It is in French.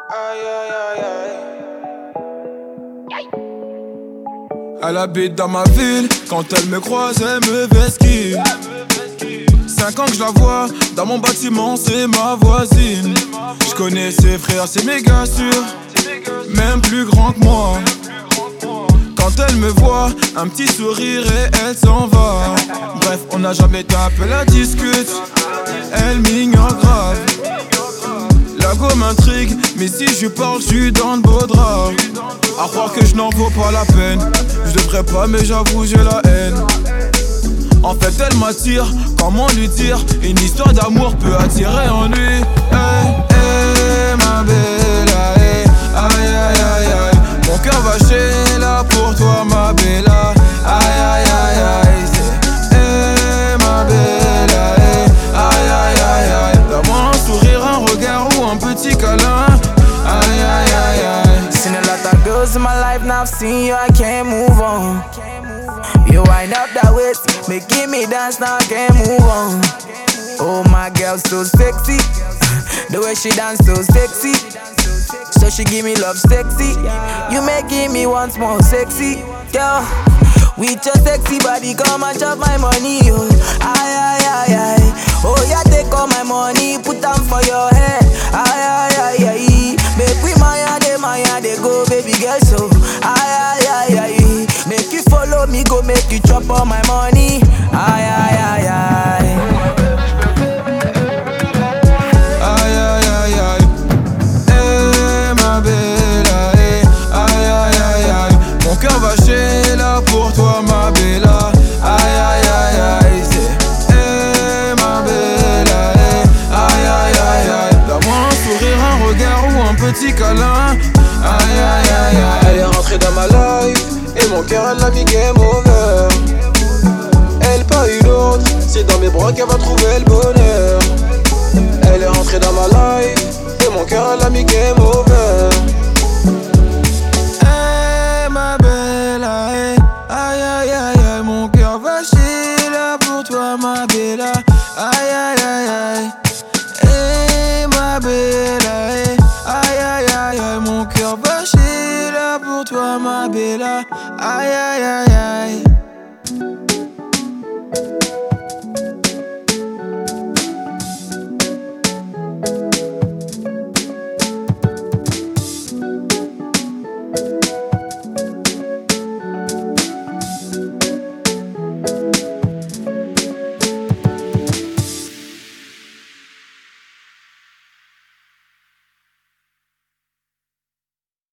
Aïe aïe aïe aïe. Elle habite dans ma ville, quand elle me croise, elle me vesquille. 5 ans que je la vois, dans mon bâtiment, c'est ma voisine. Je connais ses frères, c'est méga sûr, même plus grand que moi. Quand elle me voit, un petit sourire et elle s'en va. Bref, on n'a jamais tapé la discute, elle m'ignore grave. La go m'intrigue, mais si je lui parle, je suis dans de beaux draps. À croire que je n'en vaux pas la peine. Je devrais pas, mais j'avoue, j'ai la haine. En fait, elle m'attire, comment lui dire? Une histoire d'amour peut attirer en lui. Hey, hey, ma bella, hey. Aïe, aïe, aïe, aïe. Mon cœur va chez là pour toi, ma bella. Aïe, aïe, aïe, aïe. Hey, ma bella, hey. Aïe, aïe, aïe, aïe. Donne-moi un sourire, un regard ou un petit câlin. Aïe, aïe, aïe, aïe. Seen a lot of girls in my life, now I've seen you, I can't move on. You wind up that waist, making me dance, now I can't move on. Oh, my girl, so sexy. The way she dance, so sexy. So she give me love, sexy. You making me once more sexy, girl. With your sexy body, come and chop my money, oh. Aye, aye, aye, aye. Oh, yeah, take all my money, put them for your head. Aye, aye, aye, aye. Make we maya, they go, baby girl, so. Aye, aye, aye, aye. Make you follow me, go make you chop all my money. Aye, aye, aye, aye. Aïe, aïe, aïe, aïe. Eh, ma bella, eh. Aïe, aïe, aïe, aïe. Mon cœur va chez là pour toi, ma bella. Aïe, aïe, aïe, aïe. C'est eh, ma bella, eh. Aïe, aïe, aïe, aïe. Donne-moi un sourire, un regard ou un petit câlin. Aïe, aïe, aïe, aïe. Elle est rentrée dans ma life et mon cœur elle l'a mis game over. Elle pas une autre, c'est dans mes bras qu'elle va trouver le bonheur. Elle est rentrée dans ma life et mon cœur elle l'a mis game over. Eh, ma bella, eh. Aïe, aïe, aïe, aïe. Mon cœur va chez là pour toi, ma bella. Aïe, aïe, aïe, aïe. Eh, ma bella, eh. Aïe, aïe, aïe, aïe. Mon cœur va chez là pour toi, ma bella. Aïe, aïe.